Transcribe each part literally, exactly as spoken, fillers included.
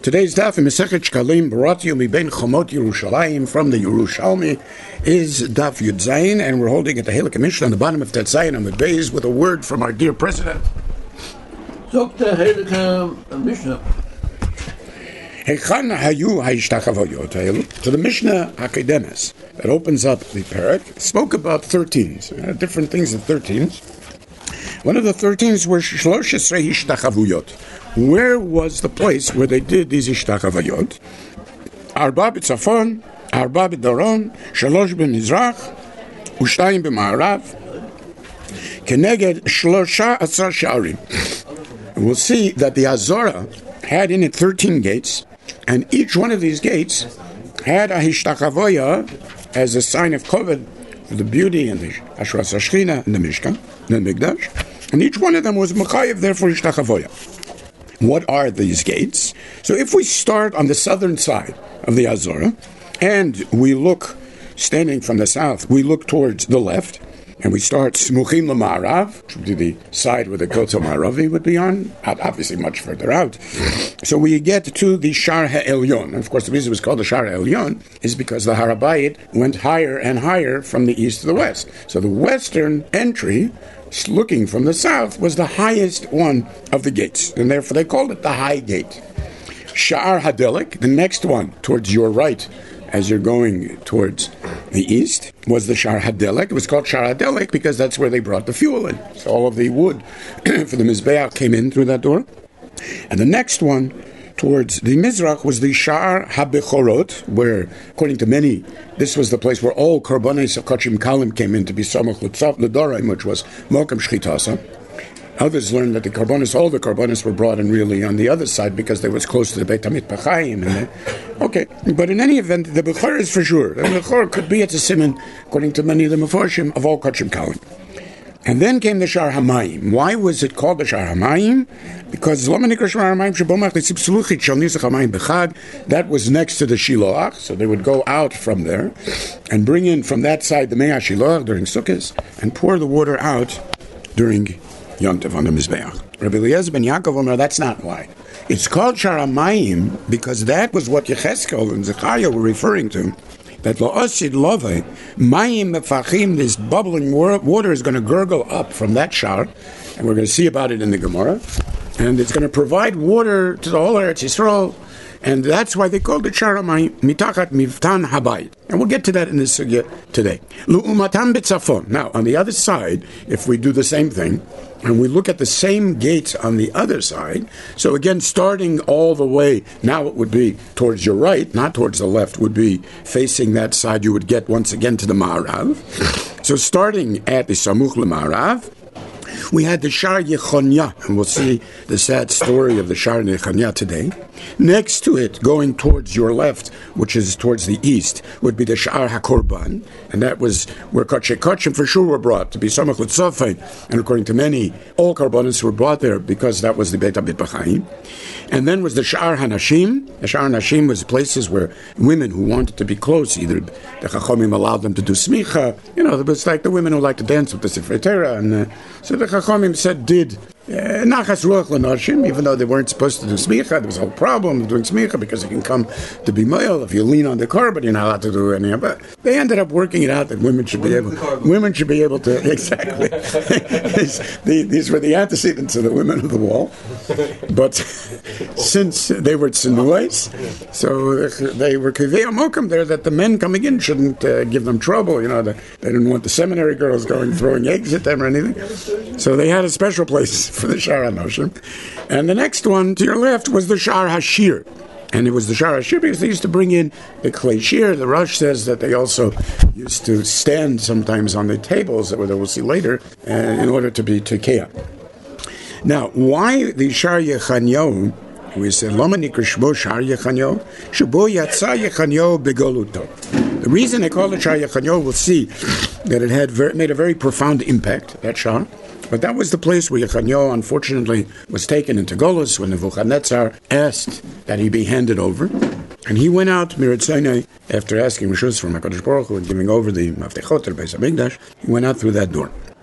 Today's daf in Masechet Shkalim brought to you mibein Chomot Yerushalayim from the Yerushalmi is daf Yud Zayin, and we're holding at the Halakha Mishnah on the bottom of Tet Zayin on the base with a word from our dear president. Zok the Halakha Mishnah. Hechan hayu ha'ishtachavayot haelu. So the Mishnah Hakademes that opens up the parak spoke about thirteens, uh, different things of thirteens. One of the thirteens were shlosh esrei hishtachavuyot. Where was the place where they did these hishtachavayot? Arba b'tzafon, arba b'daron, shalosh b'mizrach, ushtayim b'ma'arav, keneged shlosha atzar sha'arim. We'll see that the Azora had in it thirteen gates, and each one of these gates had a hishtachavoya as a sign of koved for the beauty and the Ashras HaShechina and the Mishkan, and the Mikdash, and each one of them was mechayev there for hishtachavoya. What are these gates? So if we start on the southern side of the Azora, and we look, standing from the south, we look towards the left, and we start Smuchim L'Ma'arav, which would be the side where the Kotzel Ma'aravi would be on, obviously much further out. So we get to the Shar HaElyon. And of course, the reason it was called the Shar HaElyon is because the Har HaBayit went higher and higher from the east to the west. So the western entry, looking from the south, was the highest one of the gates, and therefore they called it the High Gate. Sha'ar Hadelik, the next one towards your right, as you're going towards the east, was the Shar Hadelik. It was called Shar Hadelik because that's where they brought the fuel in. So all of the wood for the Mizbeach came in through that door. And the next one towards the Mizrach was the Shar HaBechorot, where, according to many, this was the place where all Karbonis Kochim Kalim came in to be Samach L'Tzav L'Doraim, which was Mokem Shchitasa. Others learned that the Karbonis, all the Karbonis were brought in really on the other side because they was close to the Beit Hamit B'chaim. And okay, but in any event, the Bechor is for sure. The Bechor could be at the Siman, according to many of the Meforshim, of all Kochim Kalim. And then came the Shar HaMayim. Why was it called the Shar HaMayim? Because that was next to the Shiloach, so they would go out from there and bring in from that side the Mei HaShiloach during Sukkot and pour the water out during Yontif on the Mizbeach. Rabbi Eliezer ben Yaakov Omer, that's not why. It's called Shar HaMayim because that was what Yecheskel and Zechariah were referring to. That La'osid Lovei, Mayim Mefachim, this bubbling water is going to gurgle up from that shar, and we're going to see about it in the Gemara, and it's going to provide water to the whole Eretz Yisrael, and that's why they called it Shar HaMayim, Mitachat Mivtan Habayit. And we'll get to that in this sugya today. Lu'umatam B'tzafon. Now, on the other side, if we do the same thing, and we look at the same gates on the other side, so again, starting all the way, now it would be towards your right, not towards the left, would be facing that side, you would get once again to the Ma'arav. So starting at the Samuch L'Ma'arav, we had the Shar Yechonya, and we'll see the sad story of the Shar Yechonya today. Next to it, going towards your left, which is towards the east, would be the Shar HaKorban, and that was where Kotche Kotchim for sure were brought, to be Samach L'Tzofein, and according to many, all Karbonis were brought there because that was the Beit HaBit B'chaim. And then was the Sha'ar HaNashim. The Sha'ar HaNashim was places where women who wanted to be close, either the Chachomim allowed them to do smicha, you know, it was like the women who like to dance with the Sifrei Torah, and uh, so the Chachomim said did Nachas Ruach L'Nashim, even though they weren't supposed to do smicha. There was a whole problem of doing smicha because it can come to be male if you lean on the car, but you're not allowed to do any of it. They ended up working it out that women should be able, women should be able to, exactly. these, the, these were the antecedents of the women of the wall. But since they were tzinuais, so they were kivei amokim there that the men coming in shouldn't uh, give them trouble. You know, the, they didn't want the seminary girls going throwing eggs at them or anything. So they had a special place for the Shar HaNashim. And the next one to your left was the Shar HaShir. And it was the Shar HaShir because they used to bring in the Klei Shir. The Rosh says that they also used to stand sometimes on the tables, that we'll see later, uh, in order to be Tekeah. Now, why the Shar Yechanyo? We said, Lama nikra shmo Shar Yechanyo, shebo yatsa Yechanyo begoluto. The reason they call it Shar Yechanyo, we'll see that it had very, made a very profound impact, that Shar. But that was the place where Yechanyo, unfortunately, was taken into Golus when Nebuchadnezzar asked that he be handed over. And he went out, Mirat Sinai, after asking Rishus from HaKadosh Baruch Hu and giving over the Maftechot to the Beis HaMikdash, he went out through that door.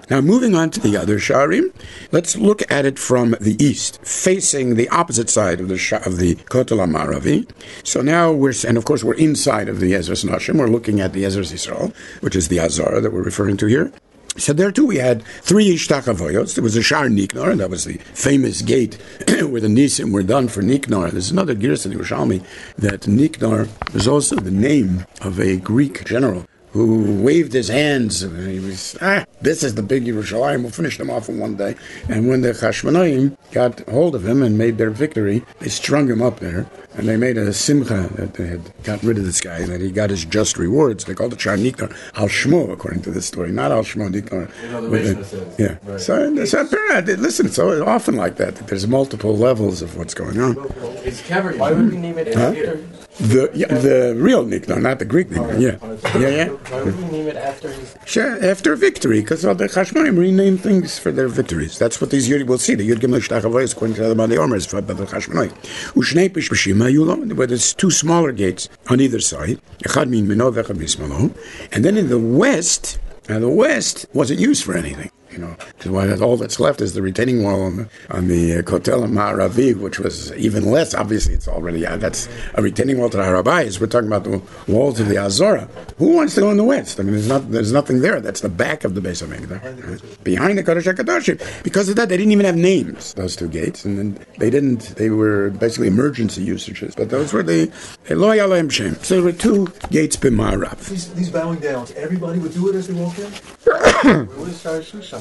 Now, moving on to the other Sha'arim, let's look at it from the east, facing the opposite side of the Sha- of the Kotel HaMaravi. So now we're, and of course we're inside of the Ezras Nashim, we're looking at the Ezras Yisrael, which is the Azara that we're referring to here. So there too we had three Ishtachavoyos. There was a Shar Niknar, and that was the famous gate where the Nisim were done for Niknar. There's another Girs in Yerushalmi that Niknar was also the name of a Greek general who waved his hands. He was, ah, this is the big Yerushalayim, we'll finish them off in one day. And when the Chashmonaim got hold of him and made their victory, they strung him up there, and they made a simcha that they had gotten rid of this guy, that he got his just rewards. They called it Shar Niknar Al Shmo, according to this story, not Al Shmo Niknar. You know, the Mishnah says. Yeah. Right. So, so listen, it's so often like that, that there's multiple levels of what's going on. It's covered. Why would we name it Huh? after? The yeah, the real Niknar, not the Greek Niknar. Yeah, yeah, yeah. Why would we name it after his? Sure, after victory, because all the Chashmonaim rename things for their victories. That's what these Yud will see. The Yud Gimel Shtachavoyos, according to the Bali Omer, is for the Chashmonaim. Ushnei Pishpashim Hayulom, where there's two smaller gates on either side. Echad min Mino v'echad mismalo. And then in the west, now the west wasn't used for anything. You know, because all that's left is the retaining wall on the, on the uh, Kotel HaMaravi, which was even less. Obviously, it's already, uh, that's a retaining wall to the Harabayis. We're talking about the walls of the Azora. Who wants to go in the west? I mean, there's not, there's nothing there. That's the back of the Beis HaMikdash. Right? Behind the Kodesh HaKadoshim. Because of that, they didn't even have names, those two gates. And then they didn't, they were basically emergency usages. But those were the Lo Yalem Shem. So there were two gates b'Ma'arav. These, these bowing downs, everybody would do it as they walk in? What is Shar Shushan?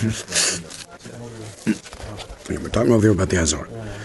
Yeah, we're talking over here about the Azor.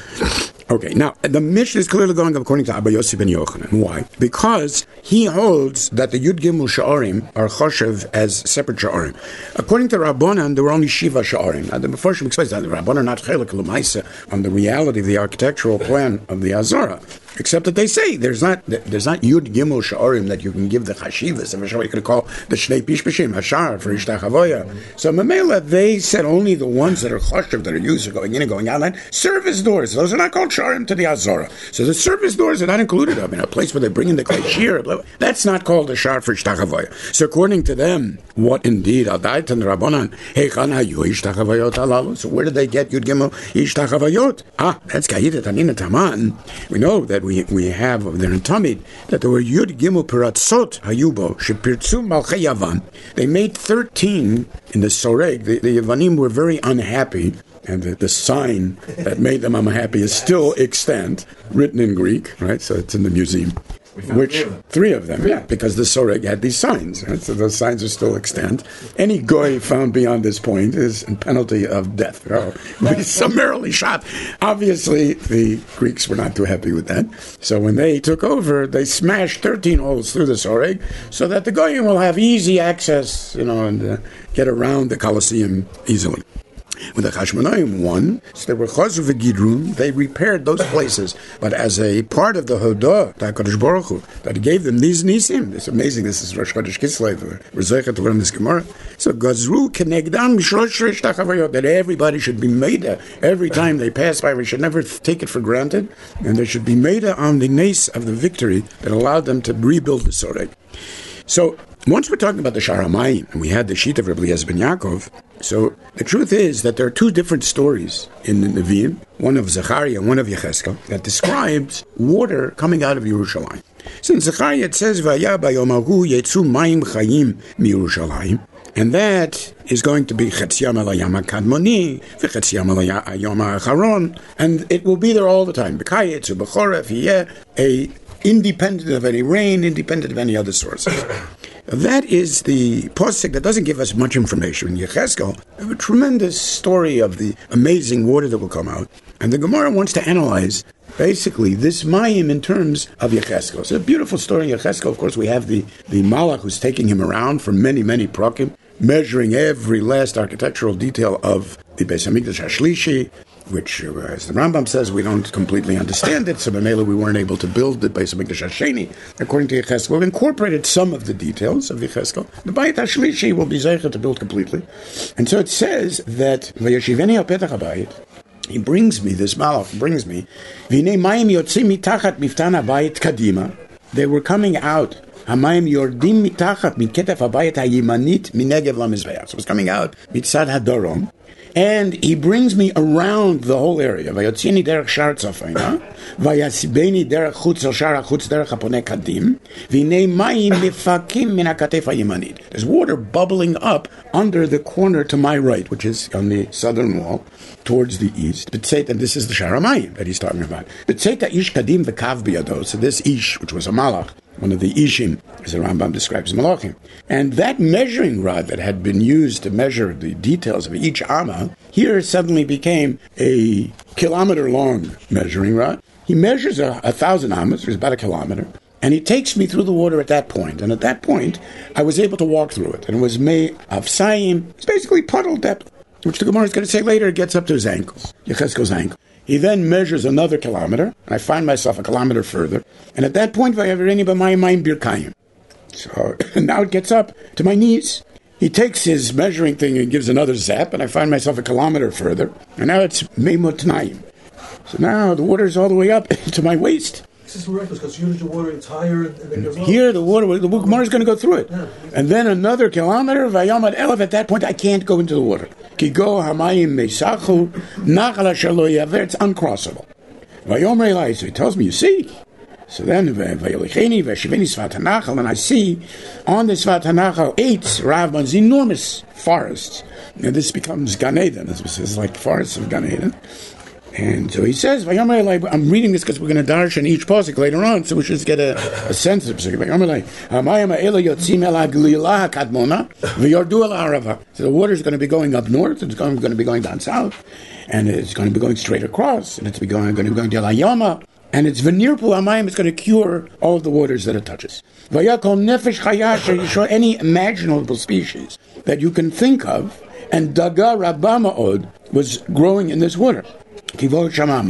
Okay, now, the Mishnah is clearly going according to Abba Yossi ben Yochanan. Why? Because he holds that the Yud Gimel Sha'arim are choshev as separate Sha'arim. According to Rabbanan, there were only Shiva Sha'arim. Now, the Mefarshim explains that the Rabbanan are not chelik l'maisa on the reality of the architectural plan of the Azara. Except that they say there's not there's not Yud Gimel Sha'arim that you can give the Chashivas. You could call the Shnei Pishpashim, Hashar, for Ishtachavoya. So Mamela, they said only the ones that are choshev, that are used for going in and going out, like service doors. Those are not called Sha'arim to the Azara. So the service doors are not included. I mean, a place where they bring in the Kleshir, that's not called a Shar for Ishtachavoya. So according to them, what indeed, Adait and Rabbanan, Heichan hayu Ishtachavayot alalu. So where did they get Yud Gimel Ishtachavayot? Ah, that's Kayita Tanina Taman. We know that we we have over there in Tamid that there were Yud Gimel Peratzot Hayubo Shepirtzu Malchei Yavan. They made thirteen in the Soreg. The, the Yavanim were very unhappy, and the, the sign that made them unhappy is still extant, written in Greek, right? So it's in the museum. Which, three of, three of them, yeah, because the Soreg had these signs, right? So those signs are still extant. Any goy found beyond this point is in penalty of death. Oh, be summarily shot. Obviously, the Greeks were not too happy with that. So when they took over, they smashed thirteen holes through the Soreg so that the goyim will have easy access, you know, and uh, get around the Colosseum easily. When the Chashmonaim won, so they were Chazru v'Gidrun, they repaired those places. But as a part of the Hodah, the HaKadosh Baruch Hu, that he gave them these Nisim, it's amazing, this is Rosh Chodesh Kislev, we're Zeicha to learn this Gemara. So Gazru Kenegdam Shlosh Shtachavayot, that everybody should be made every time they pass by, we should never take it for granted, and they should be made on the nace of the victory that allowed them to rebuild the Soreg. So, once we're talking about the Shar HaMayim, and we had the sheet of Rabbi Eliezer ben Yaakov, so the truth is that there are two different stories in the Nevi'im, one of Zechariah and one of Yecheskel, that describes water coming out of Yerushalayim. So in Zechariah it says, Vaya bayom hahu yetzu mayim chayim miYerushalayim, and that is going to be Chetziam al Hayam HaKadmoni, v'Chetziam al Hayam HaAcharon, and it will be there all the time. B'kayetz u'b'choref yeh, a independent of any rain, independent of any other sources. That is the posuk that doesn't give us much information. In Yecheskel, a tremendous story of the amazing water that will come out. And the Gemara wants to analyze, basically, this Mayim in terms of Yecheskel. It's a beautiful story in Yecheskel. Of course, we have the, the Malach who's taking him around for many, many prakim, measuring every last architectural detail of the Beis HaMikdash HaShlishi, which, uh, as the Rambam says, we don't completely understand it, so Mamela we weren't able to build the Beis HaMikdash HaSheni. According to Yecheskel, we've incorporated some of the details of Yecheskel. The Bayit HaShlishi will be zeicha to build completely. And so it says that, Vayashiveni al petach habayit, he brings me, this Malach brings me, V'nei mayim yotzim mitachat miftan habayit kadima, they were coming out Hamayim yordim mitachat miketef habayit hayimanit minegev lamizbeach. So it's coming out mitzad hadorom. And he brings me around the whole area. Vayotzini derech shar tzafayna, vayasibeni derech chutz el shar chutz derech haponeh kadim, v'nei mayim mifakim min hakatef hayimanit. There's water bubbling up under the corner to my right, which is on the southern wall, towards the east. B'tzeit, and this is the shar hamayim that he's talking about. B'tzeit ish kadim v'kav biyado. So this ish, which was a malach, one of the ishim, as the Rambam describes malachim. And that measuring rod that had been used to measure the details of each amma, here suddenly became a kilometer-long measuring rod. He measures a, a thousand ammas, which is about a kilometer, and he takes me through the water at that point. And at that point, I was able to walk through it. And it was made of sayim. It's basically puddle depth, which the Gemara is going to say later, it gets up to his ankles, Yechezkel's ankle. He then measures another kilometer, and I find myself a kilometer further. And at that point, so now it gets up to my knees. He takes his measuring thing and gives another zap, and I find myself a kilometer further. And now it's meimotnaim. So now the water is all the way up to my waist. This is miraculous because usually the water is higher and then goes up. Here, the water, the Gemara is going to go through it. Yeah. And then another kilometer, Vayamad Elef, at that point, I can't go into the water. Kigo Hamayim Mesachu, Nachal Shalo Yaver, it's uncrossable. Vayomer Elai, so he tells me, you see? So then, Vayolicheni, Vashiveni Svat HaNachal, and I see on the Svat HaNachal eight Ravban's enormous forests. And this becomes Gan Eden. This is like forests of Gan Eden. And so he says, I'm reading this because we're going to darshan each pasuk later on, so we should get a, a sense of it. So the water is going to be going up north, it's going to be going down south, and it's going to be going straight across, and it's going, going to be going to La Yama, and it's Venirpu Hamayim, it's going to cure all of the waters that it touches. Any imaginable species that you can think of, and Daga Rabbama was growing in this water. So even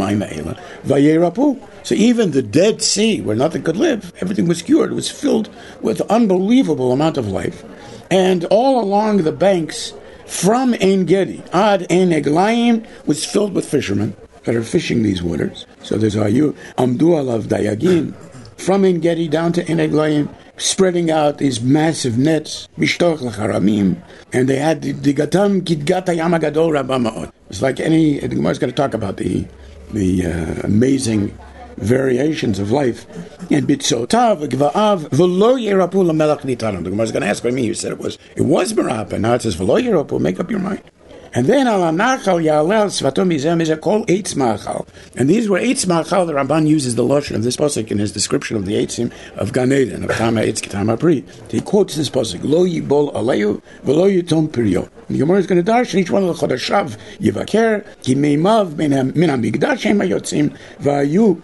the Dead Sea, where nothing could live, everything was cured. It was filled with unbelievable amount of life. And all along the banks, from Ein Gedi ad Ein Eglayim, was filled with fishermen that are fishing these waters. So there's Ayu Amdu Alav Dayagim, from Ein Gedi down to Ein Eglayim, spreading out these massive nets, Mishtoch L'charamim, and they had the Gatam Gidgat Hayam Gadol Rabba Ma'od. It's like any, the Gemara is going to talk about the the uh, amazing variations of life. And Bitzotav, Gva'av, V'lo Yerapu L'melech Nitaram. The Gemara is going to ask by me, you said it was, it was Merapa, now it says V'lo Yerapu, make up your mind. And then Al Nachal Ya'alel Svatom Mizem is a called Eitz Machal. And these were Eitz Machal. The Ramban uses the lashon of this pasuk in his description of the Eitzim of Gan Eden, of Tama Eitz Ketama Pri. He quotes this pasuk, Lo Yibol Aleyu, V'lo Yitom Piryo. The Gemara is going to darshan each one of the Chodashav Yivaker, Ki Meimav Min HaMikdash Hem HaYotzim, V'ayu,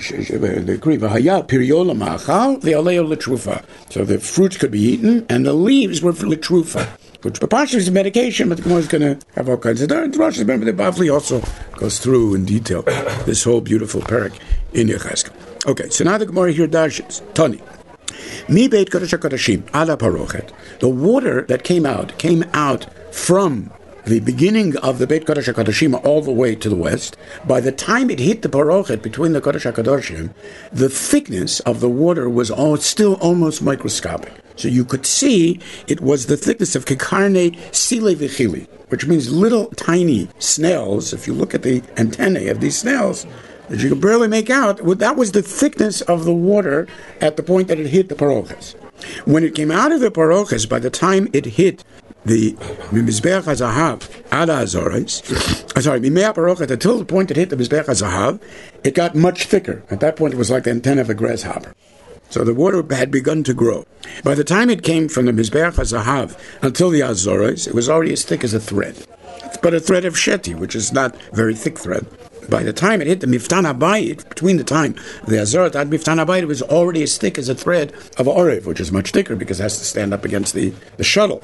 the Greek, V'haya Piryo L'Machal, V'aleyu L'Trufa. So the fruits could be eaten, and the leaves were for L'Trufa, which partially is a medication, but the Gemara is going to have all kinds of... The Rosh Hashanah, the Bavli also goes through in detail this whole beautiful parak in Yechezkel. Okay, so now the Gemara here darshans. Tani. Mi Beit Kodesh HaKodashim, ala parochet. The water that came out, came out from the beginning of the Beit Kodesh HaKodashim all the way to the west. By the time it hit the parochet between the Kodesh HaKodashim, the thickness of the water was all, still almost microscopic. So you could see it was the thickness of Kekarne Sile Vichili, which means little tiny snails. If you look at the antennae of these snails, that you could barely make out, that was the thickness of the water at the point that it hit the paroches. When it came out of the paroches, by the time it hit the Mizbeach HaZahav ad HaZoros, sorry, Mimea Parochet, until the point it hit the Mizbeach HaZahav, it got much thicker. At that point, it was like the antenna of a grasshopper. So the water had begun to grow. By the time it came from the Mizbeach HaZahav until the Azores, it was already as thick as a thread. But a thread of Sheti, which is not a very thick thread. By the time it hit the Miftan HaBayit, between the time of the Azoret and Miftan HaBayit, it was already as thick as a thread of Orev, which is much thicker because it has to stand up against the, the shuttle.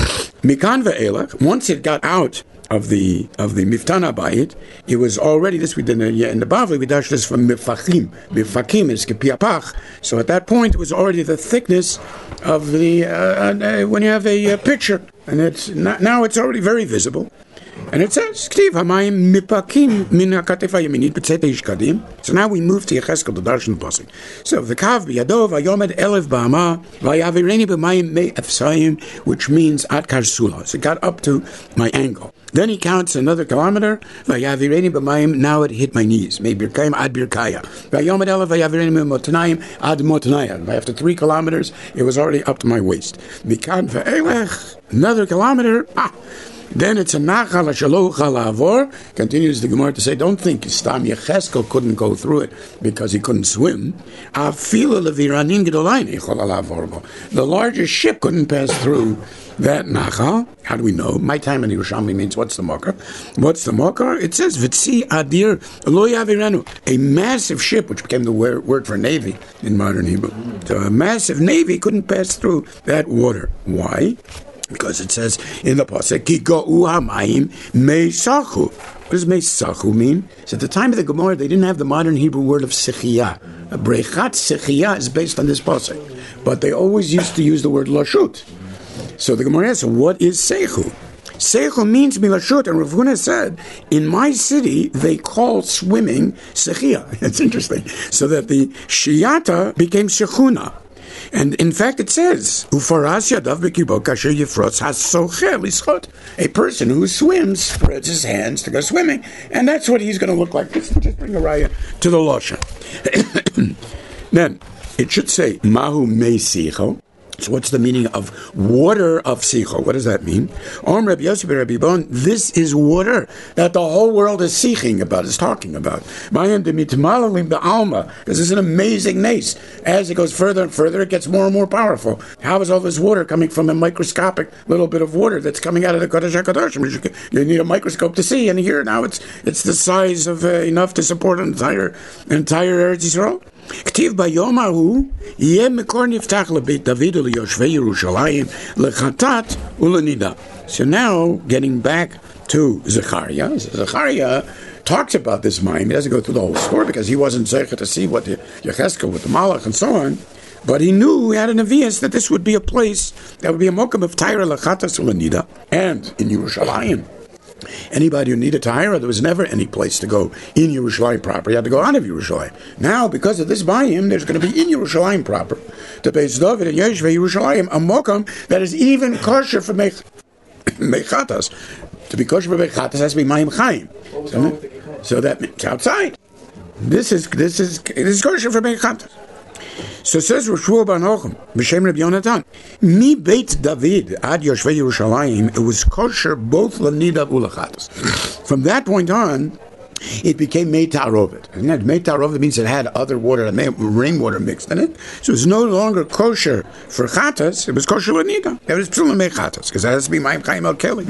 Mikan ve'elach, once it got out of the of the Miftan HaBayit, it was already, this we did in the, in the Bavli, we dashed this from Mifachim. Mifachim is Kepiapach. So at that point, it was already the thickness of the, uh, uh, when you have a uh, picture, and it's not, now it's already very visible. And it says, Ktiv hamayim mipakim min hakatefa yaminit b'tzeta ishkadim. So now we move to Yecheskel, the Darshan Pasuk. So the kav biyado vayomed elef ba'ama vayavireni b'mayim me efsayim, which means at karsula. So it got up to my ankle. Then he counts another kilometer. Vayavireni b'mayim. Now it hit my knees. Maybe birkayim ad birkaya. Vayomed elef vayavireni b'motanayim ad motanayim. After three kilometers, it was already up to my waist. Mikan ve'elech. Another kilometer. Ah. Then it's a nachal shaloch halavor. Continues the Gemara to say, don't think Stam Yecheskel couldn't go through it because he couldn't swim. Afilu leviranin gedolayin yichol halavor. The largest ship couldn't pass through that nachal. How do we know? My time in Yerushalmi means what's the makar? What's the makar? It says vitzi adir lo yavirenu. A massive ship, which became the word for navy in modern Hebrew. So a massive navy couldn't pass through that water. Why? Because it says in the pasuk, "Ki go'u hamayim meisachu." What does meisachu mean? So at the time of the Gemara, they didn't have the modern Hebrew word of sechiyah. A brechat sechiyah is based on this pasuk, but they always used to use the word lashut. So the Gemara asks, "What is seichu?" Seichu means milashut, and Rav Huna said, "In my city they call swimming sechiyah." It's interesting. So that the shiyata became shechuna. And in fact, it says, a person who swims spreads his hands to go swimming. And that's what he's going to look like. Let's just bring a raya to the Lashon. Then, it should say, Mahu me sicho. So what's the meaning of water of sicho? What does that mean? Om Rabbi Yossi ben Rabbi Bon, this is water that the whole world is seeking about, is talking about. Because it's an amazing nace. As it goes further and further, it gets more and more powerful. How is all this water coming from a microscopic little bit of water that's coming out of the Kodesh HaKadoshim? You need a microscope to see, and here now it's it's the size of uh, enough to support an entire entire Eretz Yisrael. כתיב ביום ההוא יהיה מקור נפתח לבית דוד וליושבי ירושלים לחטאת ולנידה. So now, getting back to Zechariah, Zechariah talks about this mime. He doesn't go through the whole story because he wasn't zecher to see what the Yecheskel with the Malach and so on. But he knew, he had an avias, that this would be a place that would be a mokum of Tyra lachatas ulanida. And in Yerushalayim, anybody who needed Tahira, there was never any place to go in Yerushalayim proper. You had to go out of Yerushalayim. Now, because of this bayim, there's going to be in Yerushalayim proper, to Beis David and Yeshvei Yerushalayim, a mokum that is even kosher for mech- mechatas. To be kosher for mechatas has to be mayim chayim. So, so that means outside. This is this is this is kosher for mechatas. So says Rishua ben Hochem, B'Shem Rabbi Yonatan, Mi Beit David ad Yoshvei Yerushalayim, it was kosher both l'nida u'lachatas. From that point on, it became Mei Ta'arovet. And that Mei Ta'arovet means it had other water, rainwater mixed in it. So it's no longer kosher for chatas, it was kosher l'nida. It was p'sul l'mei chatas, because that has to be Ma'im Chaim al Keli.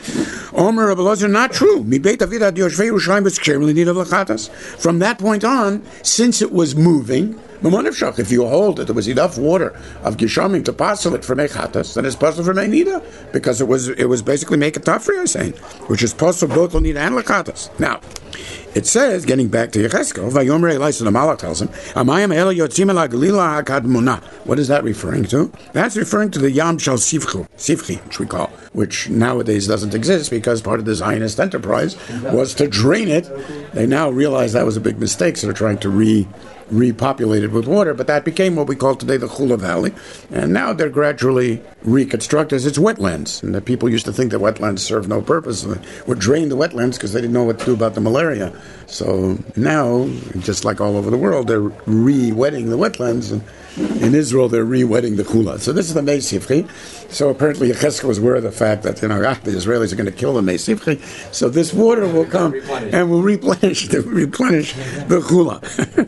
Omer Rabbi Elazar, not true. Mi Beit David ad Yoshvei Yerushalayim was kosher l'nida u'lachatas. From that point on, since it was moving, if you hold that there was enough water of Gishamim to passel it for Mechatas, then it's possible for Meinida, because it was it was basically make a tafri, I'm saying, which is possible both L'nida and Lechatas. Now, it says, getting back to Yecheskel, Vayomer Elisa, the Malach tells him, Amayim Ela Yotzim Ela Galila HaKadmuna. What is that referring to? That's referring to the Yam Shal Sivchi, Sivchi, which we call, which nowadays doesn't exist because part of the Zionist enterprise was to drain it. They now realize that was a big mistake, so they're trying to re repopulated with water, but that became what we call today the Chula Valley, and now they're gradually reconstructed as it's wetlands, and the people used to think that wetlands serve no purpose, and they would drain the wetlands because they didn't know what to do about the malaria. So now, just like all over the world, they're re-wetting the wetlands, and in Israel they're re-wetting the Chula. So this is the Mei Sivchi. So apparently Yecheskel was aware of the fact that, you know, ah, the Israelis are going to kill the Mei Sivchi, so this water will come and will replenish the, replenish the Chula.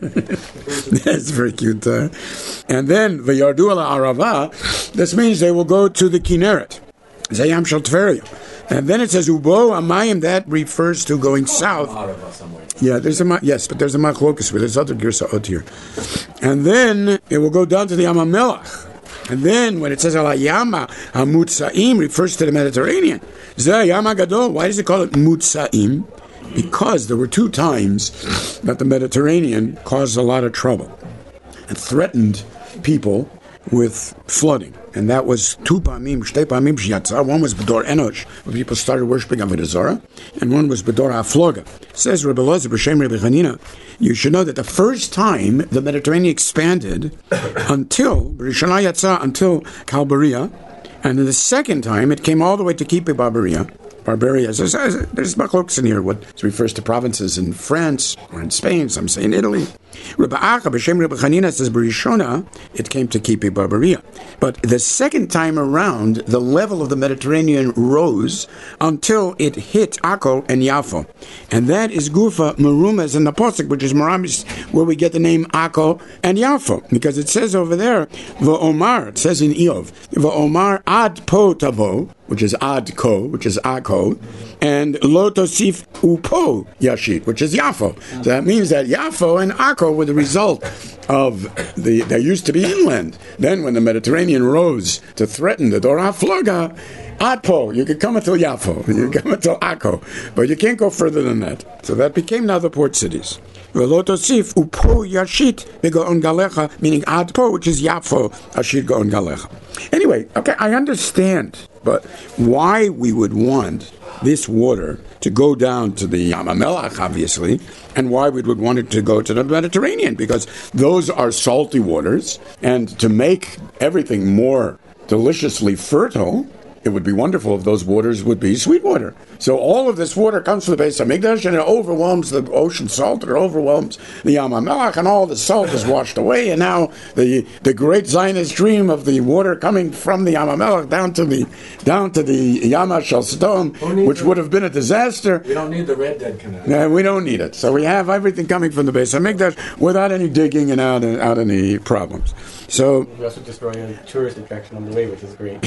That's very cute. Uh, and then V'yardu ala Arava, this means they will go to the Kinneret. Zayam Shal Tveria. And then it says Ubo Amayim, that refers to going south. Yeah, there's a yes, but there's a machlokus with there's other girsaot here. And then it will go down to the Yamamelach. And then when it says Ala Yama Hamutzaim, refers to the Mediterranean. Zeh Yama Gadol. Why does it call it Mutzaim? Because there were two times that the Mediterranean caused a lot of trouble and threatened people with flooding. And that was two pamim, shtei pamim sheyatza. One was B'dor Enosh, where people started worshiping Avodah Zarah, and one was B'dor HaFloga. Says Rebbe Elazar b'Shem Rebbe Chanina, you should know that the first time the Mediterranean expanded until Rishonah Yatza, until Kalbaria, and then the second time it came all the way to Kipi Barbaria. Barbaria. There's, there's machlokes in here. What refers to provinces in France or in Spain. Some say in Italy. Rebbe Acha b'Shem Rebbe Chanina says B'Rishona it came to Kipi Barbaria. But the second time around, the level of the Mediterranean rose until it hit Akko and Yafo, and that is Gufa Merumas in the Pasuk, which is Maramis, where we get the name Akko and Yafo, because it says over there V'Omar. It says in Eov V'Omar Ad Po Tavo, which is Ad Ko, which is Akko, and Lo Tosif Upo Yashit, which is Yafo. So that means that Yafo and Akko were the result of the, there used to be inland. Then when the Mediterranean rose to threaten the Dor HaFloga, Adpo, you could come until Yafo, you could come until Akko, but you can't go further than that. So that became now the port cities. V'lo tosif upo yashit begaon galecha, meaning Adpo, which is Yafo, ashit gaon galecha. Anyway, okay, I understand, but why we would want this water to go down to the Yam HaMelach, obviously, and why we would want it to go to the Mediterranean, because those are salty waters, and to make everything more deliciously fertile, it would be wonderful if those waters would be sweet water. So all of this water comes from the base of Mikdash, and it overwhelms the ocean salt, it overwhelms the Yam HaMelach, and all the salt is washed away, and now the the great Zionist dream of the water coming from the Yam HaMelach down to the down to the Yam HaShel Sodom, which would have been a disaster. We don't need the Red Dead Canal. No, we don't need it. So we have everything coming from the base of Mikdash without any digging and out, out any problems. So we also destroy a tourist attraction on the way, which is great.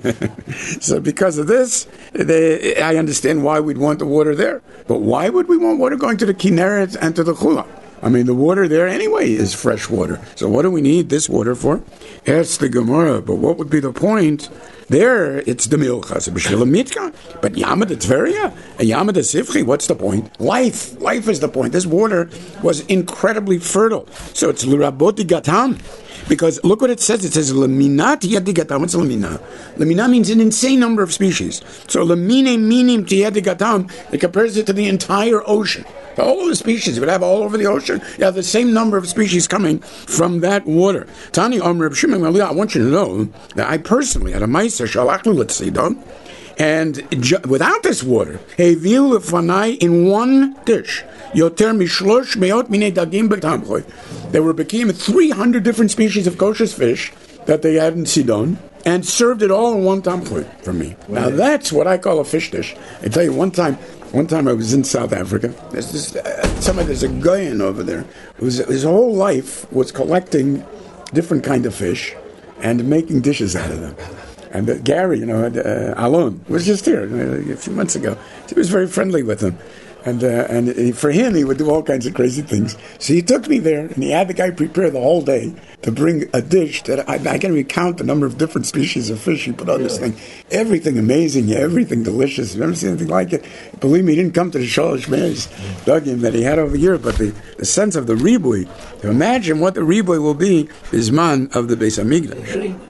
So because of this, they, I understand why we'd want the water there. But why would we want water going to the Kinneret and to the Chula? I mean, the water there anyway is fresh water. So what do we need this water for? It's the Gemara. But what would be the point? There, it's the Milchas. But Yama de Tveria and Yama de Sifchi, what's the point? Life. Life is the point. This water was incredibly fertile. So it's L'Raboti Gatam. Because look what it says. It says Laminat Yadigatam. What's Lamina? Lamina means an insane number of species. So Lamine minim Tiyadigatam, it compares it to the entire ocean. All the species you would have all over the ocean. You have the same number of species coming from that water. Tani Amr Shimon, I want you to know that I personally had a Meiser Shalachlu L'Tzidon, and ju- without this water, Heviu Lefanai in one dish. Yoter mishlosh meot minei dagim b'tamchoy. There were became three hundred different species of kosher fish that they had in Sidon, and served it all in one tamchoy for me. Now that's what I call a fish dish. I tell you, one time, one time I was in South Africa. There's this, uh, somebody, there's a Goyen over there. It was, his whole life was collecting different kind of fish and making dishes out of them. And uh, Gary, you know, uh, Alon was just here uh, a few months ago. He was very friendly with him. And uh, and he, for him, he would do all kinds of crazy things. So he took me there, and he had the guy prepare the whole day to bring a dish that I, I can't even count the number of different species of fish he put on this thing. Everything amazing, everything delicious. You've never seen anything like it. Believe me, he didn't come to the Shalosh Meis Dugim that he had over here, but the, the sense of the ribui, to imagine what the ribui will be, is man of the Beis Hamikdash.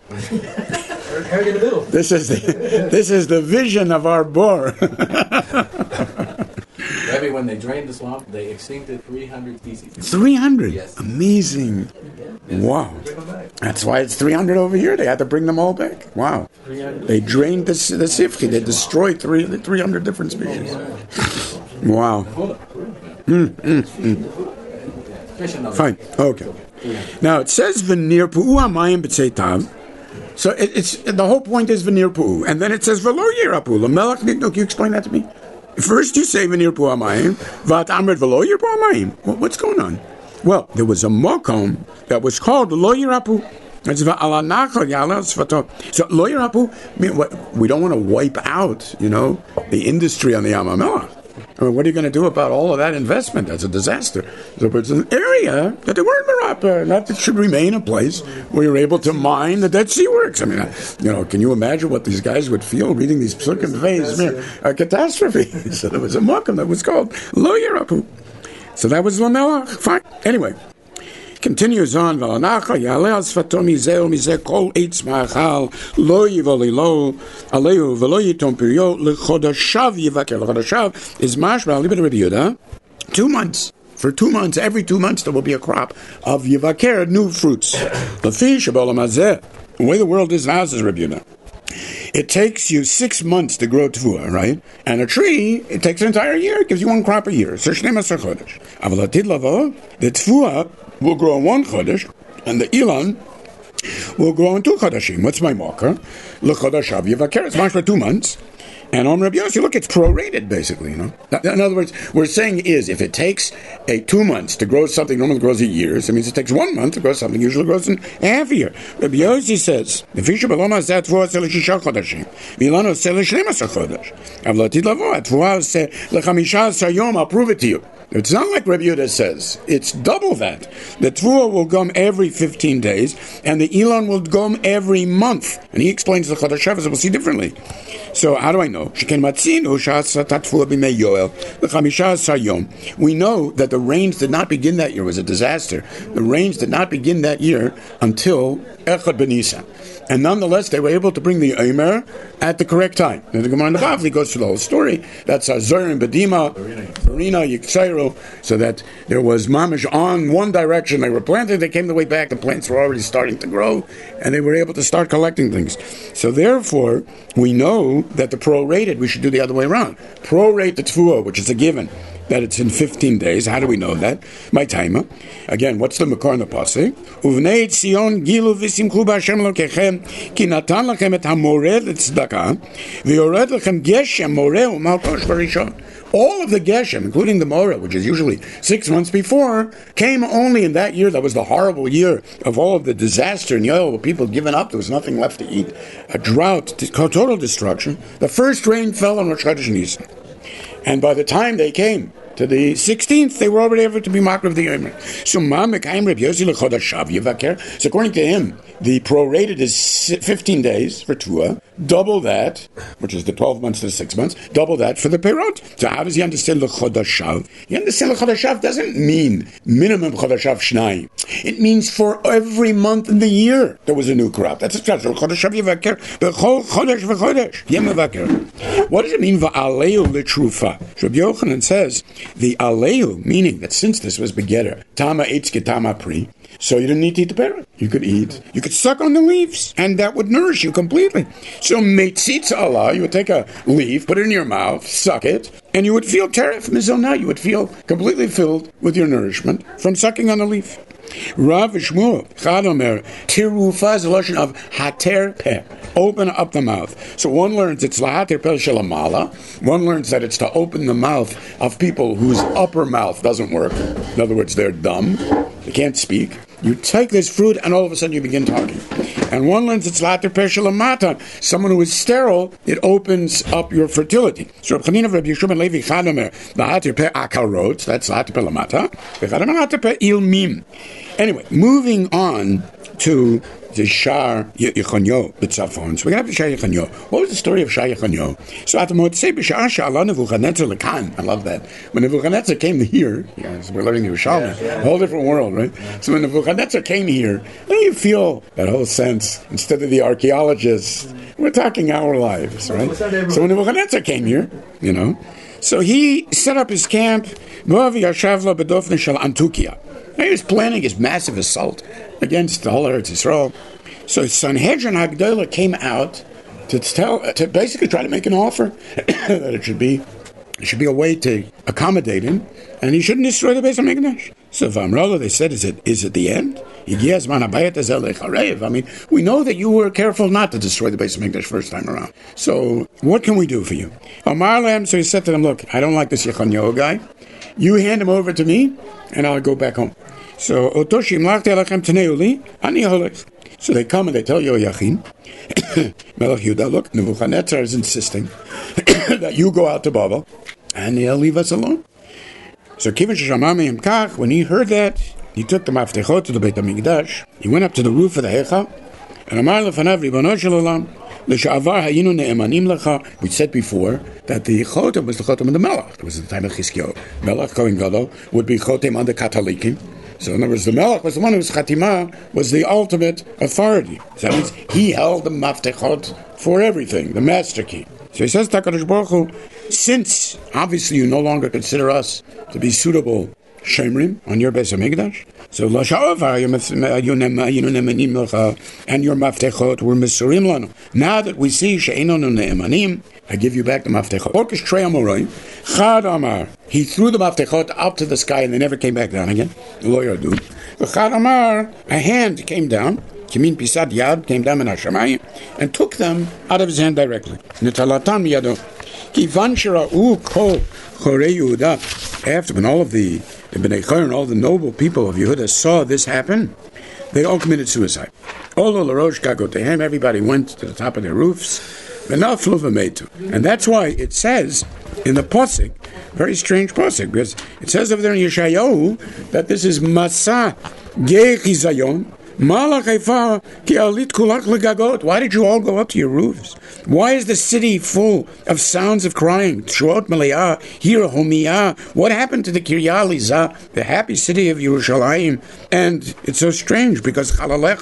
This is the this is the vision of our bor. Maybe when they drained the swamp, they extincted three hundred species. three hundred? Yes. Amazing. Yes. Wow. That's why it's three hundred over here. They had to bring them all back. Wow. They drained the, the Sifchi. They destroyed three, three hundred different species. Wow. Mm, mm, mm. Fine. Okay. Now it says V'nir pu'u hamayim b'tzeitav. So it, it's the whole point is V'nir pu'u. And then it says V'lo yirapu. L'melech nigdok. Can you explain that to me? First you say V'nir pu'u hamayim, V'at amrit V'lo yirapu hamayim. What's going on? Well, there was a mokom that was called Lo Yirapu. So Lo Yirapu, I mean, what, we don't want to wipe out, you know, the industry on the Yam HaMelach. I mean, what are you going to do about all of that investment? That's a disaster. So it's an area that they weren't Marapa, not that should remain a place where you're able to mine the Dead Sea Works. I mean, you know, can you imagine what these guys would feel reading these Psukim V'ez? A catastrophe. So there was a mokum that was called Lo Yirapu. So that was Lamelach. Fine. Anyway, Continues on, Valanacha, Yaleh al Sfato Mizeh Mizeh Kol Eitz Ma'achal, Lo Yivoli Lo, Alehu, Velo Yitom Piryo, Lechodashav Yivaker. Lechodashav is Mashma, Libet Rabbi Yehuda, two months. For two months, every two months, there will be a crop of Yivaker, new fruits. The fish of Olam Hazeh, the way the world is now, says Rabbi Yehuda, it takes you six months to grow tefua, right? And a tree, it takes an entire year. It gives you one crop a year. So Shnei Maser Chodesh. Avalatid Lavo, the tefua will grow in one chodesh, and the ilan will grow in two chodeshim. What's my marker? L'chodeshav Yivaker. It's marked for two months. And on Rabbi Yossi, look, it's prorated, basically, you know. In other words, what we're saying is, if it takes a two months to grow something normally grows in years, it means it takes one month to grow something usually grows in half a year. Rabbi Yossi says, the fisher beloma zeh tfuah oseh l'shisha chodeshim, v'ilan oseh l'shnei maser chodesh. Avlatid lavo, tfuah oseh l'chamisha asar yom, I'll prove it to you. It's not like Rabbi Yehuda says. It's double that. The tfuah will come every fifteen days, and the ilan will come every month. And he explains the chodeshav, as we'll see differently. So how do I know? We know that the rains did not begin that year. It was a disaster. The rains did not begin that year until Echad B'Nisan. And nonetheless, they were able to bring the Omer at the correct time. And the Gemara in the Bavli goes through the whole story. That's Azar and Bedima, Farina, Yitzayro, so that there was mamish on one direction. They were planting, they came the way back, the plants were already starting to grow, and they were able to start collecting things. So therefore, we know that the prorated, we should do the other way around. Prorate the tfuah, which is a given, that it's in fifteen days. How do we know that? My timer. Again, what's the makar in the pasuk? Uvnei Tzion gilu v'simchu b'Hashem Elokechem ki natan lachem et hamored l'tzedakah v'yored lechem geshem moreh u'malkosh barishon. All of the geshem, including the moreh, which is usually six months before, came only in that year. That was the horrible year of all of the disaster in Yoel, where people had given up. There was nothing left to eat. A drought, total destruction. The first rain fell on Rosh Chodesh Nisan. And by the time they came to the sixteenth, they were already able to be mocked of the Omer. So, so according to him, the prorated is fifteen days for Tua, double that, which is the twelve months to the six months, double that for the Perot. So how does he understand L'chodashav? He understands L'chodashav doesn't mean minimum Chodashav Shnai. It means for every month in the year there was a new crop. That's a structure. L'chodashav Yivaker, B'chol Chodesh V'chodesh, Yemavaker. What does it mean V'aleu L'trufa? Rabbi Yochanan says, the aleu, meaning that since this was begetter, tama eitz ketama pri, so you didn't need to eat the parrot. You could eat, you could suck on the leaves, and that would nourish you completely. So meitzitz Allah, you would take a leaf, put it in your mouth, suck it, and you would feel teref mizonah. You would feel completely filled with your nourishment from sucking on the leaf. Rav Shmuel Chad Omer Tirufa is a lotion of hater peh. Open up the mouth. So one learns it's lahater peh shelamala. One learns that it's to open the mouth of people whose upper mouth doesn't work. In other words, they're dumb. They can't speak. You take this fruit and all of a sudden you begin talking. And one learns it's lahater peh shelamata. Someone who is sterile, it opens up your fertility. So Reb Chanina Reb Yeshua ben Levi Chad Omer lahater peh akarot. That's lahater peh lamata. V'chad Omer lahater peh ilmim. Anyway, moving on to the Shar Yechonyo B'Tzafon. So we got to Shar Yechonyo. What was the story of Shar Yechonyo? So at the Motzei B'Shar Sha'ala Nebuchadnezzar Lekan. I love that. When Nebuchadnezzar came here, yeah, so we're learning the Yerushalmi, yeah, yeah. A whole different world, right? So when Nebuchadnezzar came here, don't you feel that whole sense? Instead of the archaeologists, we're talking our lives, right? So when Nebuchadnezzar came here, you know, so he set up his camp. He was planning his massive assault against the whole Eretz Yisrael. So Sanhedrin Hagdolah came out to tell, to basically try to make an offer that it should be, it should be a way to accommodate him, and he shouldn't destroy the Beis HaMikdash. So Vamrolo, they said, is it is it the end? I mean, we know that you were careful not to destroy the Beis HaMikdash first time around. So what can we do for you? So he said to them, look, I don't like this Yechonyo guy. You hand him over to me, and I'll go back home. So Otoshim lachti alachem teneuli ani holech. So they come and they tell Yoyachin, Melech Yehuda, look, Nebuchadnezzar is insisting that you go out to Babel, and he'll leave us alone. So Kivin Sheshamami Kach, when he heard that, he took the Maftechot to the Beit HaMikdash. He went up to the roof of the Heichal, and Amar lefanav Ribono shel Olam. We said before that the Chotem was the Chotem of the Melech. It was the time of Chizkiyahu. Melech Kohen Gadol would be Chotem on the Katalikim, So in other words, the Melech was the one whose Chatima was the ultimate authority. So that means he held the Maftechot for everything, the master key. So he says to HaKadosh Baruch Hu, since obviously you no longer consider us to be suitable Shemrim on your Beis HaMikdash, so and your Maftechot were Mesurim Lanu. Now that we see She'einonu Ne'emanim, I give you back the Maftechot. Orkish Trei Amorai, Chad Amar, he threw the Maftechot up to the sky and they never came back down again. The lawyer do. Chad Amar, a hand came down, Kimin Pisad Yad, came down in Hashemayim, and took them out of his hand directly. Netalatam Yado. Kivan Shira'u Kol Chorei Yehuda. After, when all of the The Bnei Chor and all the noble people of Yehuda saw this happen, they all committed suicide. All of the Rosh Gagotehem, everybody went to the top of their roofs, and that's why it says in the Posik, very strange Posik, because it says over there in Yeshayahu that this is Masa Gechizayon. Why did you all go up to your roofs? Why is the city full of sounds of crying? What happened to the Kiryat Liza, the happy city of Yerushalayim? And it's so strange because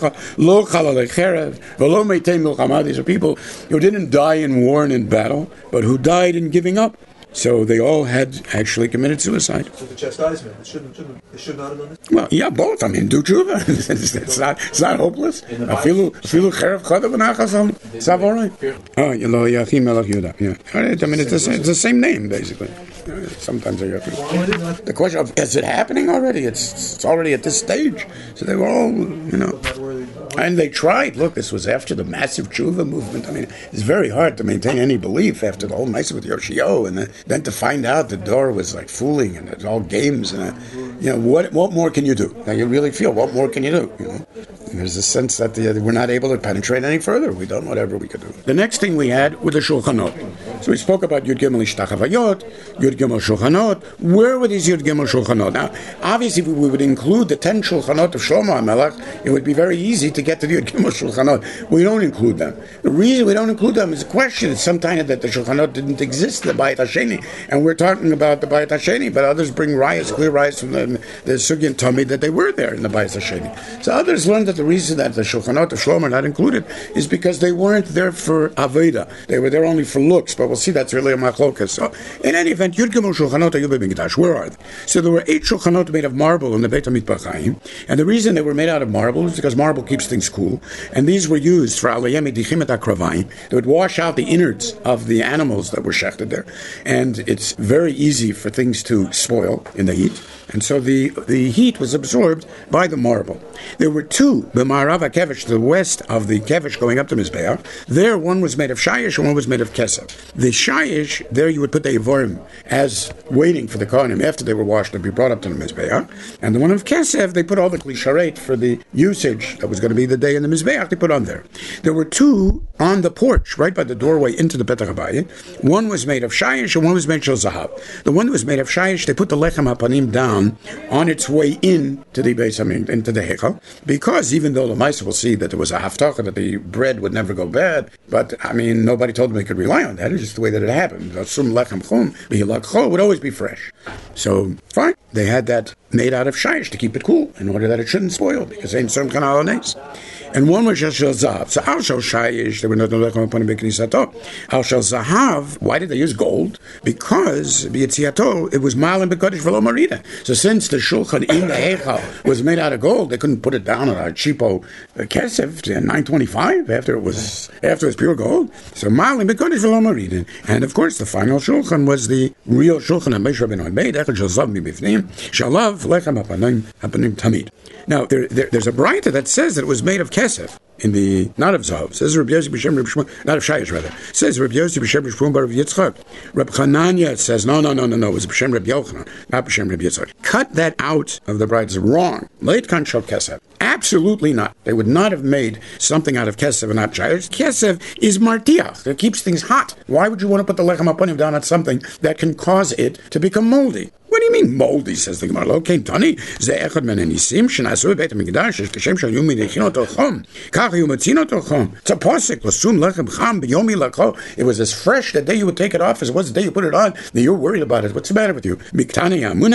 these are people who didn't die in war and in battle, but who died in giving up. So they all had actually committed suicide. So the chastisement, it shouldn't, shouldn't, they should not have done this? Well, yeah, both. I mean, do tshuva. it's, it's not, it's not hopeless. Afilu, afilu cherev chadav v'nachasam. It's all right. Oh, Yelo Yachim Melech Yehuda. Yeah. I mean, it's the, it's the same name basically. Sometimes I have to. The question of is it happening already? It's, it's already at this stage. So they were all, you know. And they tried. Look, this was after the massive tshuva movement. I mean, it's very hard to maintain any belief after the whole mess with Yoshio, and then, then to find out the door was like fooling and it's all games. And uh, you know, what what more can you do? Now you really feel what more can you do? You know, and there's a sense that the, we're not able to penetrate any further. We've done whatever we could do. The next thing we had were the Shulchanot. So we spoke about Yud Gimel Ishtachavayot, Yud Gimel Shulchanot. Where were these Yud Gimel Shulchanot? Now, obviously, if we would include the ten Shulchanot of Shlomo HaMelech, it would be very easy to get to the Yud Gimel Shulchanot. We don't include them. The reason we don't include them is a question. It's sometimes that the Shulchanot didn't exist, the Bayit HaSheni, and we're talking about the Bayit HaSheni, but others bring rayas, clear rayas from the, the Sugyan Tamid that they were there in the Bayit HaSheni. So others learned that the reason that the Shulchanot of Shlomo are not included is because they weren't there for Aveda. They were there only for looks, but we'll see that's really a machlokas. So, in any event, Yud Gimel Shulchanot Hayub B'Mikdash, where are they? So there were eight Shulchanot made of marble in the Beit HaMitbachayim, and the reason they were made out of marble is because marble keeps things cool, and these were used for Alayim Dichim et Akravayim. They would wash out the innards of the animals that were shechted there, and it's very easy for things to spoil in the heat. And so the, the heat was absorbed by the marble. There were two, the Ma'arav HaKevish, to the west of the Kevish going up to Mizbeach. There, one was made of Shayish and one was made of Kesef. The Shayish, there you would put the Yevorim as waiting for the Kohanim after they were washed to be brought up to the Mizbeach. And the one of Kesef, they put all the Klisharet for the usage that was going to be the day in the Mizbeach, they put on there. There were two on the porch, right by the doorway into the Petach HaBayit. One was made of Shayish and one was made of Zahav. The one that was made of Shayish, they put the Lechem HaPanim down on its way in to the Beis Hamikdash, into the Heichal, because even though the Maisa will see that there was a haftarah that the bread would never go bad, but I mean nobody told them they could rely on that. It's just the way that it happened. Sum lechem chum b'hilak chol would always be fresh. So fine, they had that made out of shayish to keep it cool in order that it shouldn't spoil because ain't some kanal nes. And one was just zahav. So al shel shayish, they were not lechem upon beknisato. Al shel zahav. Why did they use gold? Because b'yitziato it was malim b'kodesh v'lo marida. So since the shulchan in the heichal was made out of gold, they couldn't put it down on a cheapo kesef in nine twenty-five after it was after it was pure gold. So malim b'kodesh v'lo marida. And of course, the final shulchan was the real shulchan of Moshe Rabbeinu made. Echad shel zav mibifnim shalav lechem hapanim hapanim tamid. Now there, there, there's a brayta that says that it was made of kesef. In the, not of Zahav, says Rabbi Yossi B'Shem Rabbi Shmuel, not of Shayish rather, says Rabbi Yossi B'Shem Rabbi Shmuel Bar Rabbi Yitzchak. Rabbi Chananya says, no, no, no, no, no, it was B'Shem Rabbi Yochanan, not B'Shem Rabbi Yitzchak. Cut that out of the bride, it's wrong. Leit kan shel kesef. Absolutely not. They would not have made something out of kesef and not Shayish. Kesef is martiach, it keeps things hot. Why would you want to put the lechem hapanim down on something that can cause it to become moldy? What do you mean moldy, says the Gemara? Okay, Tani, ze echad men enisim, shenasu beit HaMikdash, es kashem shal yumi nechinot al chom, kach yu metzinot al chom. It's a posik, l'sum lechem cham b'yomi l'chol. It was as fresh the day you would take it off as it was the day you put it on. Now you're worried about it. What's the matter with you? Miktani amuna.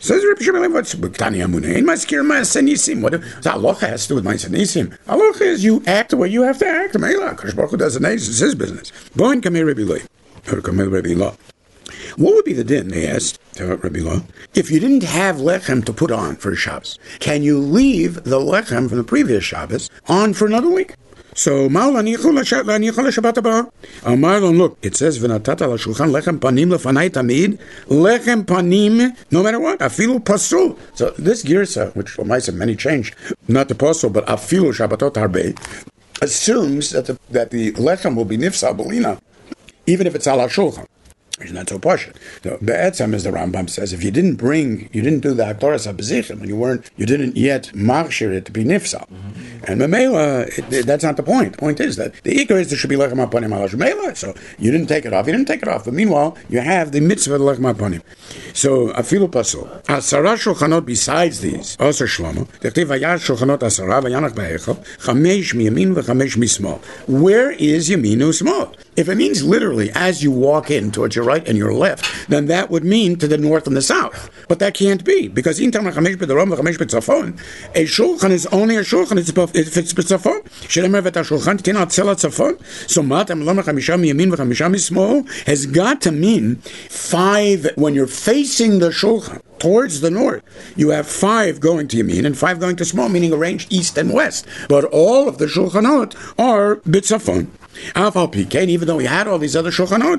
Says Rabbi Shimon, what's B'ktani Amunah? In Maskir Ma'aseh Nisim. What does halacha has to do with Ma'aseh Nisim? Halacha is you act the way you have to act. Meila, Kadosh Baruch Hu doesn't act. It's his business. Boin Kamei Rabbi Lo. Or Kamei Rabbi Lo. What would be the din, they asked, to Rabbi Lo, if you didn't have lechem to put on for Shabbos? Can you leave the lechem from the previous Shabbos on for another week? So, Marlon, look, it says, V'natata l'shulchan lechem panim lefanai tamid, lechem panim, no matter what, afilu pasul. So, this girsa, which might have many changed, not the pasul, but afilu shabbatot harbe, assumes that the, that the lechem will be nifsa belina, even if it's ala shulchan. It's not so posh. So, Be'etzam, as the Rambam says, if you didn't bring, you didn't do the Haktoras HaBezichim, and you weren't, you didn't yet machshir it to be nifsa. Mm-hmm. And Memela, that's not the point. The point is that the Iker is there should be lechem aponim ala shmela. So you didn't take it off. You didn't take it off. But meanwhile, you have the mitzvah of lechem aponim. So afilu pasul. Asara shulchanot besides these, also Shlomo, techtiv hayar shulchanot asara v'yanach ba'echel, chamesh miyamin v'chamesh mismol. Where is yamin u'smol? If it means literally as you walk in towards your right and your left, then that would mean to the north and the south. But that can't be, because a shulchan is only a shulchan if it's b'tzafon. So matam lama chamisha miyamin v'chamisha mismol has got to mean five when you're facing the shulchan towards the north. You have five going to yamin and five going to small, meaning arranged east and west. But all of the shulchanot are b'tzafon. Even though he had all these other shulchanot,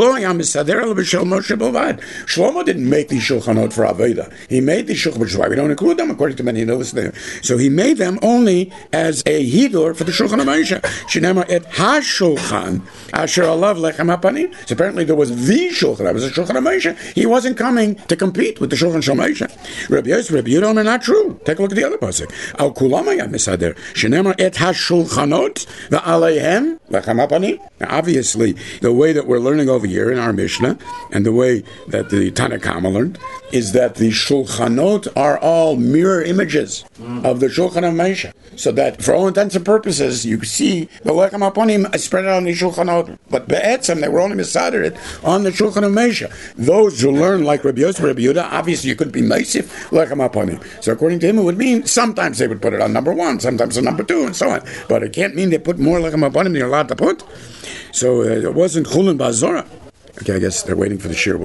Shlomo didn't make these shulchanot for Aveda. He made these shulchanot, which is why we don't include them, according to many notes there. So he made them only as a hidur for the Shulchan HaMoshe. Shinema et ha-shulchan asher alav lechem hapanim. So apparently there was the shulchan, that was the Shulchan HaMoshe. He wasn't coming to compete with the Shulchan HaMoshe. Rabbi Yosef, Rabbi Yehuda are not true. Take a look at the other pasuk. Al kulam hayam misader. Shinema et ha-shulchanot va'aleihem lechem hapanim. Now, obviously, the way that we're learning over here in our Mishnah, and the way that the Tanna Kama learned, is that the Shulchanot are all mirror images mm. of the Shulchan HaMoshe. So that, for all intents and purposes, you see the Lechem HaPanim spread out on the Shulchanot. But Be'etzem, they were only misader it on the Shulchan HaMoshe. Those who learn like Rabbi Yosef, Rabbi Yehuda, obviously you couldn't be Meisif Lechem HaPanim. So according to him, it would mean sometimes they would put it on number one, sometimes on number two, and so on. But it can't mean they put more Lechem HaPanim than you're allowed to put. So uh, it wasn't Chulin Ba'Zorah. Okay, I guess they're waiting for the shir.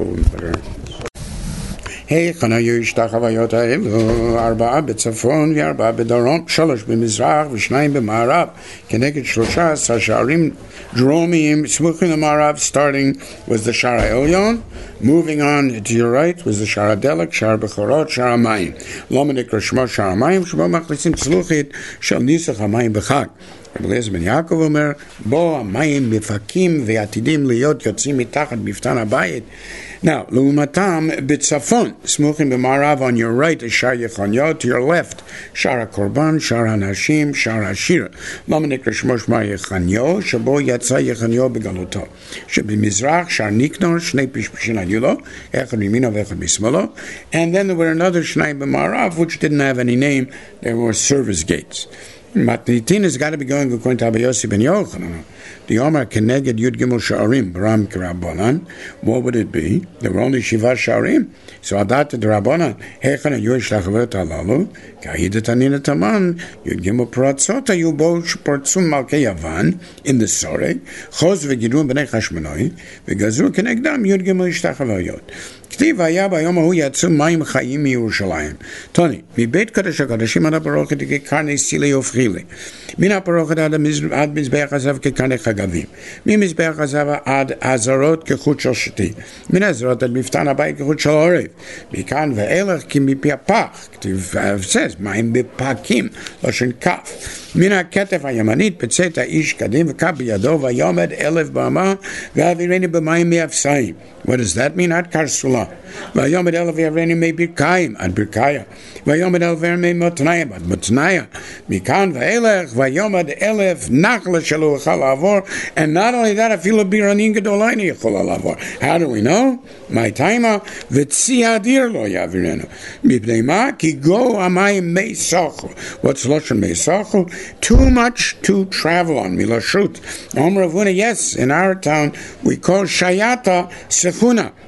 Hey, Chanayu Ishtachavayot Ha'elu, Arba'a B'Tzafon, V'Arba'a B'Darom, Shalosh B'Mizrach, V'Shnayim B'Ma'arav, Keneged Shlosha, Sasharim, Dromim, Smuchin B'Ma'arav, starting with the Shara Elyon, moving on to your right was the Shara Delek, Shara B'Chorot, Shara Mayim, Lomenik Rashmo, Shara Mayim, Shmo Machlisim Tzluchit, Shal Nisach HaMayim B'Chag. רבי אליעזר בן יעקב אומר, בו המים מפקים ועתידים להיות יוצאים מתחת מפתן הבית. Now, לעומתם בצפון, סמוכים במערב, on your right is שער יחוניו, to your left, שער הקורבן, שער הנשים, שער השיר. למה נקרא שמו שמע יחוניו, שבו יצא יחוניו בגלותו. שבמזרח, שער ניקנור, שני פשפשים היו לו, אחד מימינו ואחד משמאלו, and then there were another שניים במערב, which didn't have any name, they were service gates. Matnitin has got to be going according to Rabbi Yossi ben Yochanan. The Omar Keneged Yud Gimel Sha'arim Baram K'Rabbanan. What would it be? There were only Shiva Sha'arim. So Adat the Rabbanan Hechan Yush Lachavot Alalu Kahidat Anina Taman Yud Gimel Pratzot Ayu Bo Shportzum Malkei Yavan in the Soreg Choz V'Gidun B'nei Chashmonoi V'Gazur Kenegdam Yud Gimel Ishtachavayot. כתיב היה ביום ההוא יצאו מים חיים מירושלים. טוני, מבית קודש הקודשים עד הפרוכת כקרני סילי ופחילי. מן הפרוכת עד מזבח הזהב כקרני חגבים. ממזבח הזהב עד עזרות כחוט של שתי. מן עזרות עד מפתן הבית כחוט של עורב. מכאן ואילך כי מפי הפח. כתיב ואבסס, מים בפקים, לשון כף. מן הכתף הימנית בצאת האיש קדים וקב בידו ויומד אלף במה ואווירני במים מאפסיים. What does that mean? Ad karsula. Vayomed el v'yavreni me birkayim ad birkaya. Vayomed el v'yavreni me motnaya ad motnaya. Mikan v'elech vayomed elef nachla shelu echal avor. And not only that, afilu biranin gedolayni echol alavor. How do we know? My taima v'tzi adir lo yavirenu. Mipnei ma ki go amayim meisachu. What's lashon meisachu? Too much to travel on. Milashut. Omer Ravuna, yes, in our town we call shayata sechuna.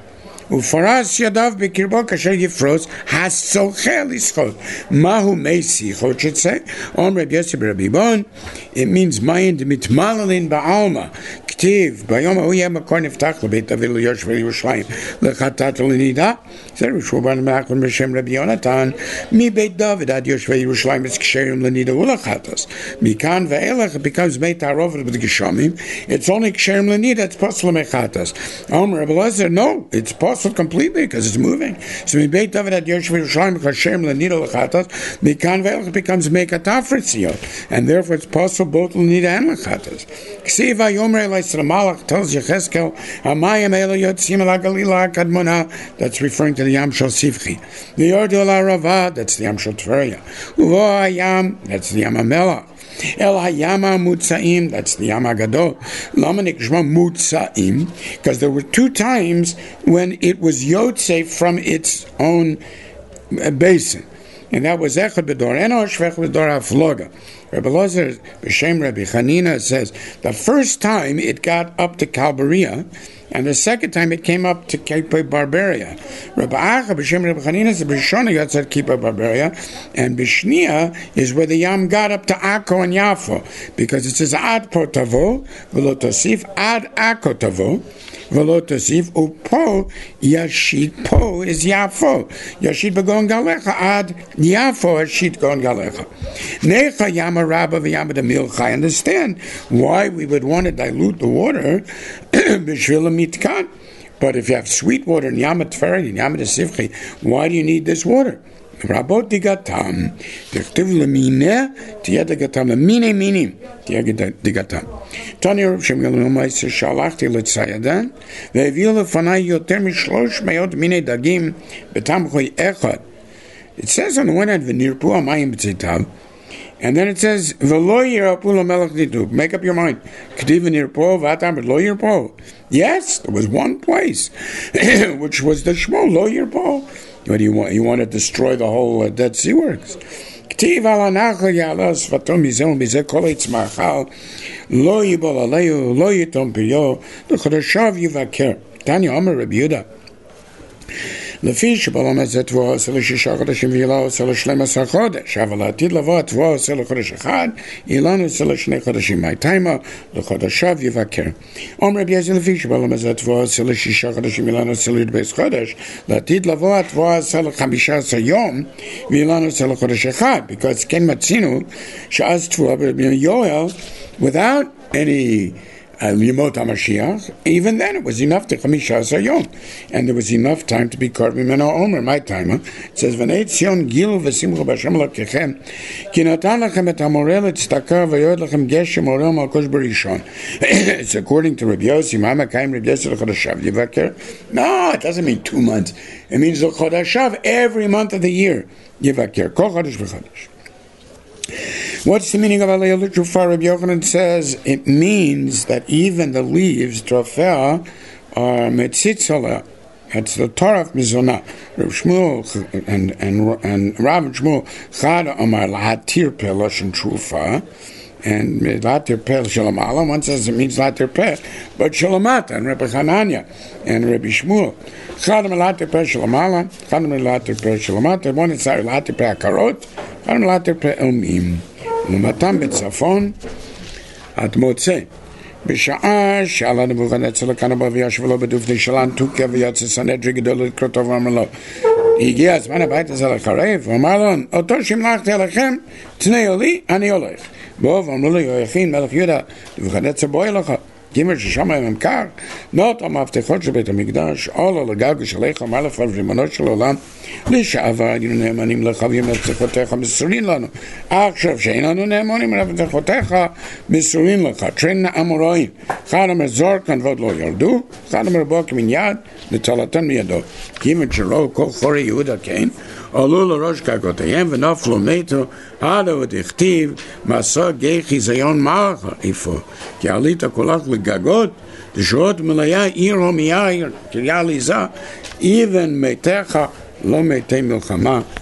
ופרס ידיו בקרבו כאשר יפרוס, הסוכל לסחוט. מהו מי שיחות שצא? אומר רבי יוסי ברבי בון, it means מים דמתמללים בעלמא. כתיב, ביום ההוא יהיה מקור נפתח לבית דוד ליושבי ירושלים, לחטאת ולנידה. זה רשום במלאכות בשם רבי יונתן, מבית דוד עד יושבי ירושלים יש כשרים לנידה ולחטאת. מכאן ואילך, it becomes made ta'arovet with geshamim. It's only ksherim lenida, it's possible mechatas. Omer Rabbi Elazar, no, it's possible completely because it's moving. So mi beit David ad Yoshev Yerushalayim ksherim lenida lechatas. Mikan ve'elch becomes mekatafritziyot, and therefore it's possible both lenida and lechatas. Ksiv hayomer elai Malach tells Yecheskel, Hamayim ela yotzim ala Galila kadmona. That's referring to the Yam Shel Sivchi. The Yordu ala Rava, that's the Yam Shel Tveria. Uvo hayam, that's the Yam HaMelach. El Hayama Mutzaim, that's the Yam HaGadol. Lama Nikshma Mutzaim, because there were two times when it was Yotze from its own basin. And that was Echad B'dor Enosh, Echad B'dor HaFloga. Rabbi Elazar, B'Shem Rabbi Chanina says, the first time it got up to Kalbaria, and the second time it came up to Kippur Barbaria. Rabbi Acha, B'Shem Rabbi Chanina says, B'Shona Yotzat Kippur Barbaria, and B'Shnia is where the Yam got up to Akko and Yafo, because it says, Ad Potavo, V'lo Tosif, Ad Akko Tavo, V'lo Tosif, Upo, Yashit Po is Yafo. Yashit B'gon Galecha, Ad Yafo, Yashit Gon Galecha. Necha Yama Rabba V'Yama Demilcha. I understand why we would want to dilute the water, B'Shvila Mitkan. But if you have sweet water in Yama Tferi, in Yama Sivchi, why do you need this water? Rabot digatam, dichtiv lemine, tiya digatam, lemine minim, tiya digatam. Tani Rav Shmuel Meiser shalachti letzayadan, ve'evil lefanai yoter mishlosh mayot mine dagim betam choy echad. It says on the one hand, v'nirpu amayim b'tzitav, and then it says, v'lo yirapu l'melech dituk. Make up your mind. K'tiv v'nirpu v'atam v'lo yirpu. Yes, there was one place, which was the Shmo, lo yirpu. What do you want? You want to destroy the whole uh, Dead Sea Works? K'tiv ala nachal yalas v'tom mizeh mizeh kol yitzmachal lo yibol aleyu lo yitom piyo l'chodashav yivaker. Tanya Omer Rabbi Yehuda. לפי שבעולם הזה תבואה עושה לשישה חודשים ואילה עושה לשלם עשר חודש, אבל העתיד לבוא התבואה עושה לחודש אחד, אילן עושה לשני חודשים. מה תימה? לחודשיו יבקר. אומר רבי יזי לפי שבעולם הזה תבואה עושה לשישה חודשים ואילן עושה לדבס חודש, לעתיד לבוא התבואה עושה לחמישה עשר יום, ואילן עושה לחודש אחד, because כן מצינו שאז תבואה ברבי יואל, without any Yemot HaMashiach, even then it was enough to Chamisha Asar Yom, and there was enough time to be Korban Mimeno Omer. My time, huh? It says, "V'nei Tzion Gilu v'Simcha b'Hashem Elokechem, ki natan lachem et hamoreh l'tzedakah v'yored lachem geshem oreh malkosh b'rishon." It's according to Rabbi Yossi, Ma'amakayim Rabbi Yossi l'chodashav yivaker. No, it doesn't mean two months. It means l'chodashav every month of the year yivaker. Kol chodesh v'chodesh. What's the meaning of Aliyah L'Trufah? Rabbi Yochanan says it means that even the leaves, Trofea, are Metzitzola. That's the Torah of Mizonah. Rav Shmuel and and and Rav Shmuel Chad Amar Lahatir Peh Lashon Trufah, and Lahatir Peh Shalamala. One says it means Lahatir Peh, but Shalamata and Rabbi Hanania and Rabbi Shmuel. Chad Amar Lahatir Peh Shalamala, Chad Amar Lahatir Peh Shalamata. One is Lahatir Peh Akarot, Chad Amar Lahatir Peh Elmim. ומתם בצפון עד מוצא בשעה שעלה נבוכדנצר לכאן הבא וישב לו בדופני שלן תוקע ויצא סנהדרין גדול לקראתו ואמר לו הגיע הזמן הבית הזה לחרב ואמר לו אותו שמלכתי עליכם תנאו לי אני הולך בואו ואמרו לו יהויכין מלך יהודה נבוכדנצר בואי לך גימר ששם הם קר נאות המפתחות של בית המקדש עולו לגלגש עליך אמר לפעל רימונו של עולם לשעבר היינו נאמנים לך ומבטחותיך מסורים לנו עכשיו שאין לנו נאמנים ומבטחותיך מסורים לך טרן אמוראים אחד אומר זור כאן ועוד לא ירדו אחד אומר בוא כמין נטלתן מידו גימר שלו כל חורי יהודה כן עלו לראש גגותיהם ונפלו מתו עדה ודכתיב מסע גיא חיזיון מלכה איפה כי עלית כולך לגגות דשרות מלאה עיר הומייה עיר קריה ליזה even מתיך לא מתי מלחמה